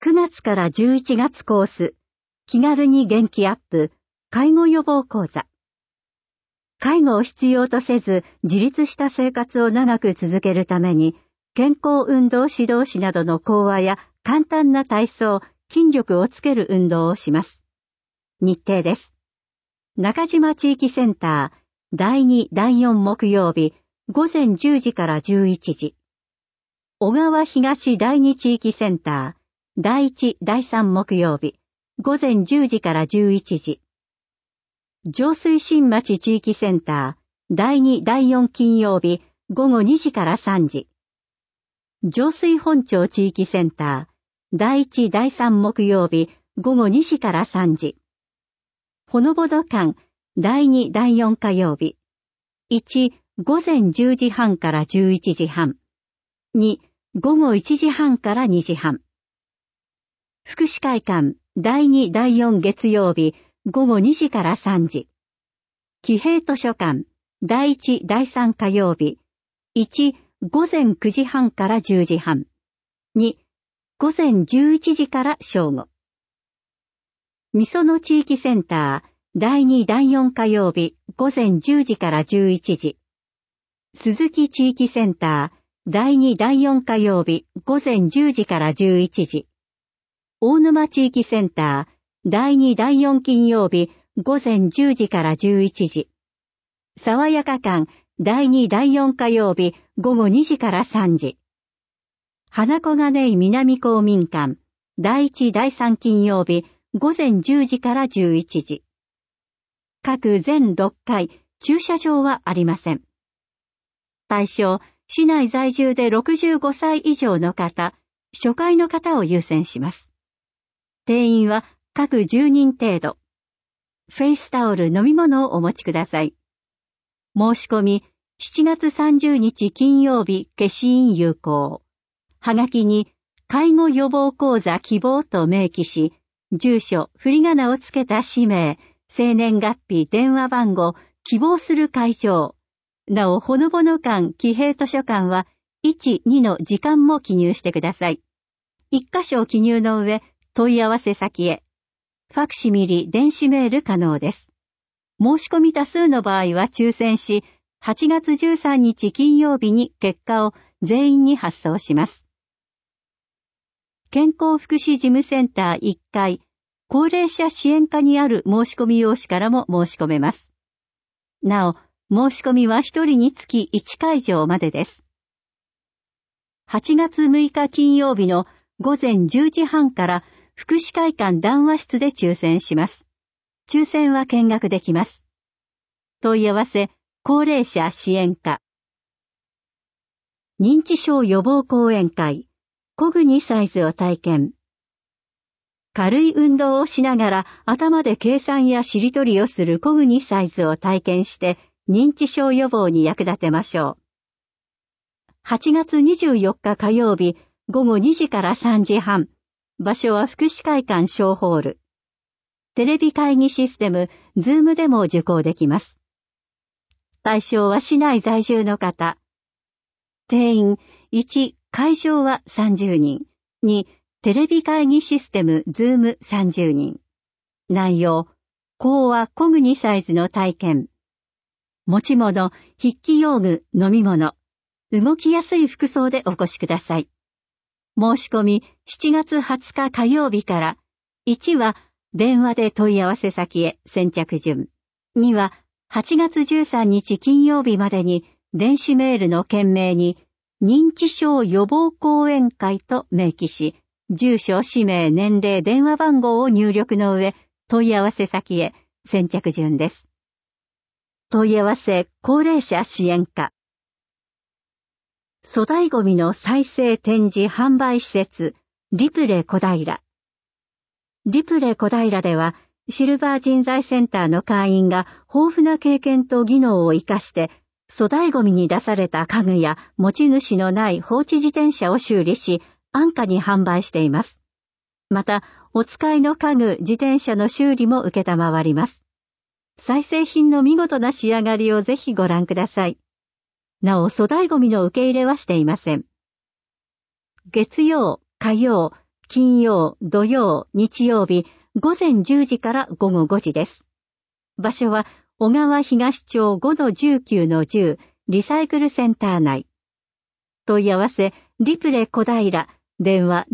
9月から11月コース、気軽に元気アップ、介護予防講座。介護を必要とせず自立した生活を長く続けるために、健康運動指導士などの講話や簡単な体操、筋力をつける運動をします。日程です。中島地域センター、第2、第4木曜日、午前10時から11時。小川東第2地域センター、第1、第3木曜日、午前10時から11時。上水新町地域センター、第2、第4金曜日、午後2時から3時。上水本町地域センター、第1、第3木曜日、午後2時から3時。ほのぼの館、第2、第4火曜日。1、午前10時半から11時半。2、午後1時半から2時半。福祉会館、第2、第4月曜日、午後2時から3時。紀平図書館、第1、第3火曜日。1、午前9時半から10時半。2、午前11時から正午。みその地域センター、第2、第4火曜日、午前10時から11時。鈴木地域センター、第2、第4火曜日、午前10時から11時。大沼地域センター、第2、第4金曜日、午前10時から11時。爽やか館、第2、第4火曜日、午後2時から3時。花小金井南公民館、第1、第3金曜日、午前10時から11時。各全6回、駐車場はありません。対象、市内在住で65歳以上の方、初回の方を優先します。定員は各10人程度。フェイスタオル飲み物をお持ちください。申し込み、7月30日金曜日消印有効。はがきに、介護予防講座希望と明記し、住所、振り仮名をつけた氏名、生年月日、電話番号、希望する会場。なお、ほのぼの館、紀平図書館は、1、2の時間も記入してください。1箇所記入の上、問い合わせ先へ。ファクシミリ、電子メール可能です。申し込み多数の場合は抽選し、8月13日金曜日に結果を全員に発送します。健康福祉事務センター1階、高齢者支援課にある申し込み用紙からも申し込めます。なお、申し込みは1人につき1会場までです。8月6日金曜日の午前10時半から福祉会館談話室で抽選します。抽選は見学できます。問い合わせ、高齢者支援課。認知症予防講演会、コグニサイズを体験。軽い運動をしながら頭で計算やしりとりをするコグニサイズを体験して認知症予防に役立てましょう。8月24日火曜日午後2時から3時半。場所は福祉会館小ホール。テレビ会議システム、ズームでも受講できます。対象は市内在住の方。定員、1、会場は30人。2、テレビ会議システム、ズーム30人。内容、講話コグニサイズの体験。持ち物、筆記用具、飲み物。動きやすい服装でお越しください。申し込み、7月20日火曜日から、1は電話で問い合わせ先へ先着順。2は8月13日金曜日までに電子メールの件名に認知症予防講演会と明記し、住所、氏名、年齢、電話番号を入力の上、問い合わせ先へ先着順です。問い合わせ、高齢者支援課。粗大ゴミの再生展示販売施設、リプレ小平。リプレ小平では、シルバー人材センターの会員が豊富な経験と技能を活かして、粗大ゴミに出された家具や持ち主のない放置自転車を修理し、安価に販売しています。また、お使いの家具、自転車の修理も受けたまわります。再生品の見事な仕上がりをぜひご覧ください。なお、粗大ゴミの受け入れはしていません。月曜、火曜、 金曜、土曜、日曜日、午前10時から午後5時です。場所は、小川東町 5-19-10 リサイクルセンター内。問い合わせ、リプレ小平、電話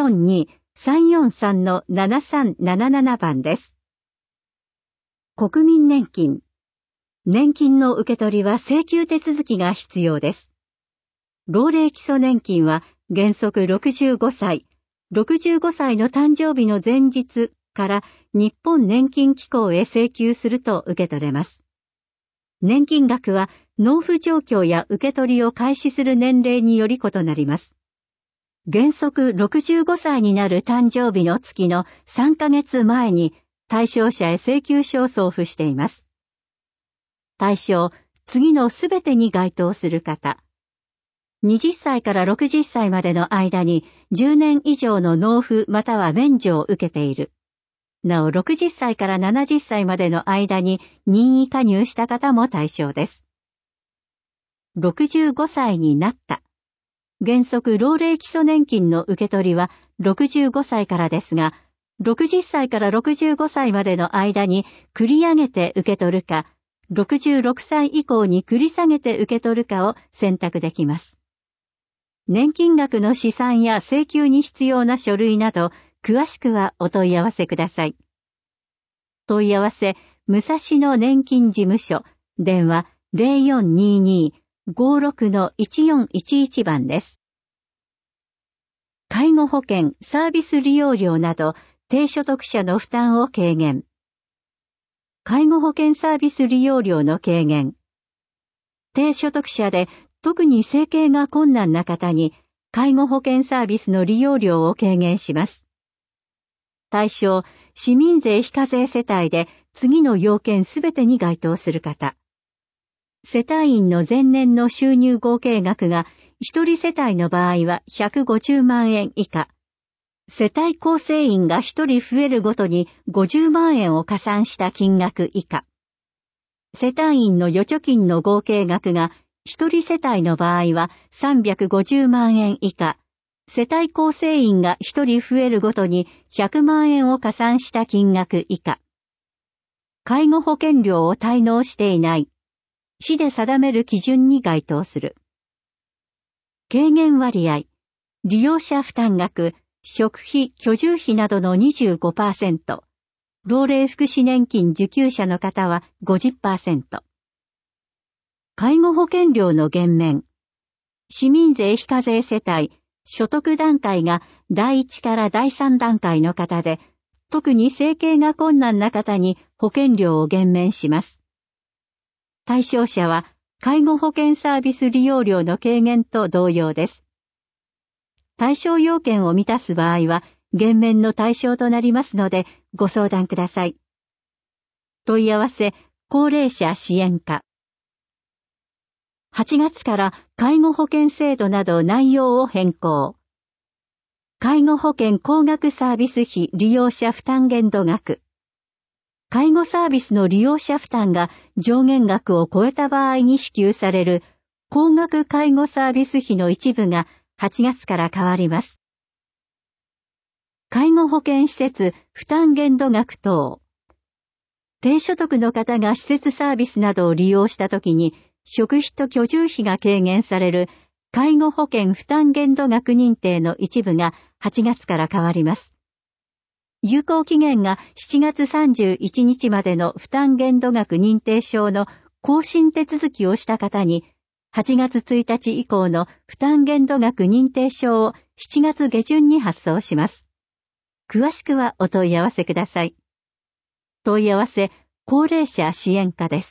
042-343-7377 番です。国民年金。年金の受け取りは請求手続きが必要です。老齢基礎年金は原則65歳の誕生日の前日から日本年金機構へ請求すると受け取れます。年金額は納付状況や受け取りを開始する年齢により異なります。原則65歳になる誕生日の月の3ヶ月前に対象者へ請求書を送付しています。対象、次のすべてに該当する方。20歳から60歳までの間に10年以上の納付または免除を受けている。なお60歳から70歳までの間に任意加入した方も対象です。65歳になった。原則老齢基礎年金の受け取りは65歳からですが、60歳から65歳までの間に繰り上げて受け取るか、66歳以降に繰り下げて受け取るかを選択できます。年金額の試算や請求に必要な書類など、詳しくはお問い合わせください。問い合わせ、武蔵野年金事務所、電話 0422-56-1411 番です。介護保険サービス利用料など、低所得者の負担を軽減。介護保険サービス利用料の軽減。低所得者で特に生計が困難な方に介護保険サービスの利用料を軽減します。対象、市民税非課税世帯で次の要件すべてに該当する方。世帯員の前年の収入合計額が一人世帯の場合は150万円以下。世帯構成員が一人増えるごとに50万円を加算した金額以下。世帯員の預貯金の合計額が一人世帯の場合は350万円以下。世帯構成員が一人増えるごとに100万円を加算した金額以下。介護保険料を滞納していない。市で定める基準に該当する。軽減割合。利用者負担額。食費、居住費などの 25%、老齢福祉年金受給者の方は 50%。介護保険料の減免。市民税非課税世帯、所得段階が第1から第3段階の方で、特に生計が困難な方に保険料を減免します。対象者は介護保険サービス利用料の軽減と同様です。対象要件を満たす場合は、減免の対象となりますので、ご相談ください。問い合わせ、高齢者支援課。8月から介護保険制度など内容を変更。介護保険高額サービス費利用者負担限度額。介護サービスの利用者負担が上限額を超えた場合に支給される高額介護サービス費の一部が8月から変わります。介護保険施設負担限度額等。低所得の方が施設サービスなどを利用したときに食費と居住費が軽減される介護保険負担限度額認定の一部が8月から変わります。有効期限が7月31日までの負担限度額認定証の更新手続きをした方に8月1日以降の負担限度額認定証を7月下旬に発送します。詳しくはお問い合わせください。問い合わせ、高齢者支援課です。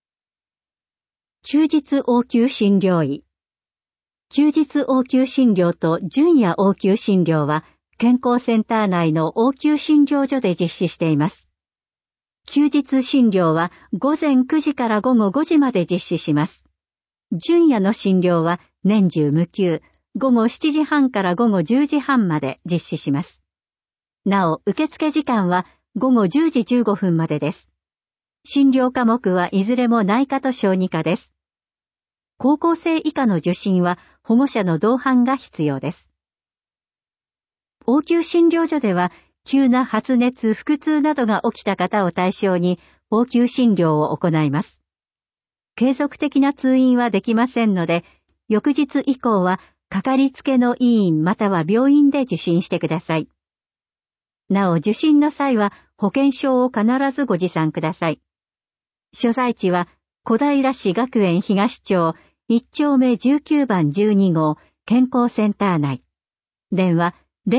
休日応急診療医。休日応急診療と準夜応急診療は健康センター内の応急診療所で実施しています。休日診療は午前9時から午後5時まで実施します。準夜の診療は年中無休、午後7時半から午後10時半まで実施します。なお、受付時間は午後10時15分までです。診療科目はいずれも内科と小児科です。高校生以下の受診は保護者の同伴が必要です。 応急診療所では、急な発熱、腹痛などが起きた方を対象に、応急診療を行います。継続的な通院はできませんので、翌日以降は、かかりつけの医院または病院で受診してください。なお、受診の際は、保険証を必ずご持参ください。所在地は、小平市学園東町1丁目19番12号健康センター内。電話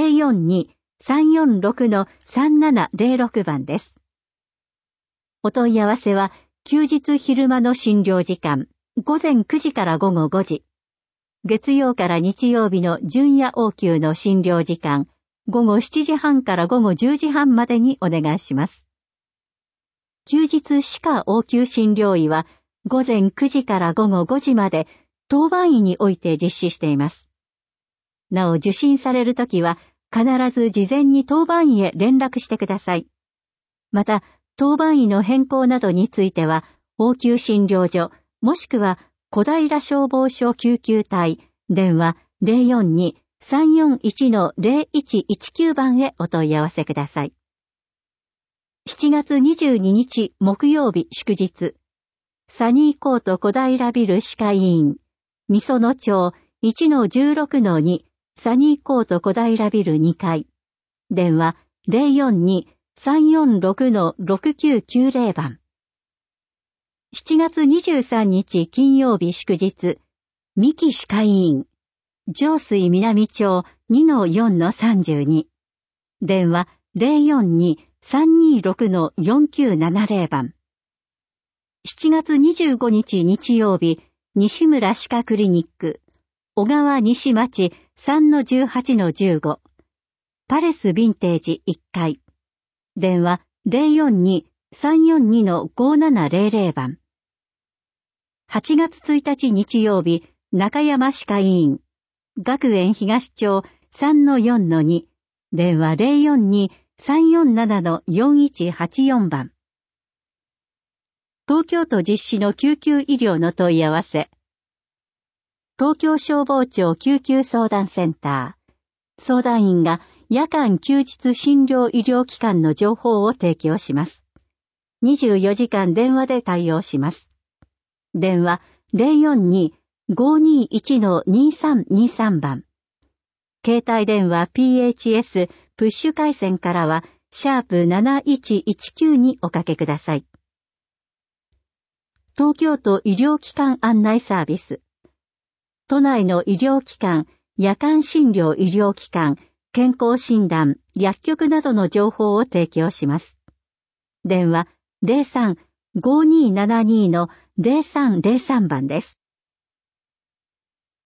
042-346-3706番です。お問い合わせは、休日昼間の診療時間、午前9時から午後5時。月曜から日曜日の準夜応急の診療時間、午後7時半から午後10時半までにお願いします。休日歯科応急診療医は、午前9時から午後5時まで、当番医において実施しています。なお、受診されるときは、必ず事前に当番医へ連絡してください。また、当番医の変更などについては、応急診療所、もしくは、小平消防署救急隊、電話042-341-0119番へお問い合わせください。7月22日木曜日祝日、サニーコート小平ビル歯科医院、みその町 1-16-2 サニーコート小平ビル2階、電話042-346-6990番。7月23日金曜日祝日、三木歯科医院、上水南町 2-4-32、電話042-326-4970番。7月25日日曜日、西村歯科クリニック、小川西町 3-18-15、パレスヴィンテージ1階、電話042-342-5700番。8月1日日曜日、中山歯科医院、学園東町 3-4-2、電話042-347-4184番。東京都実施の救急医療の問い合わせ。東京消防庁救急相談センター。相談員が夜間休日診療医療機関の情報を提供します。24時間電話で対応します。電話042-521-2323番。携帯電話 PHS プッシュ回線からは#7119におかけください。東京都医療機関案内サービス。都内の医療機関、夜間診療医療機関、健康診断、薬局などの情報を提供します。電話03-5272-0303番です。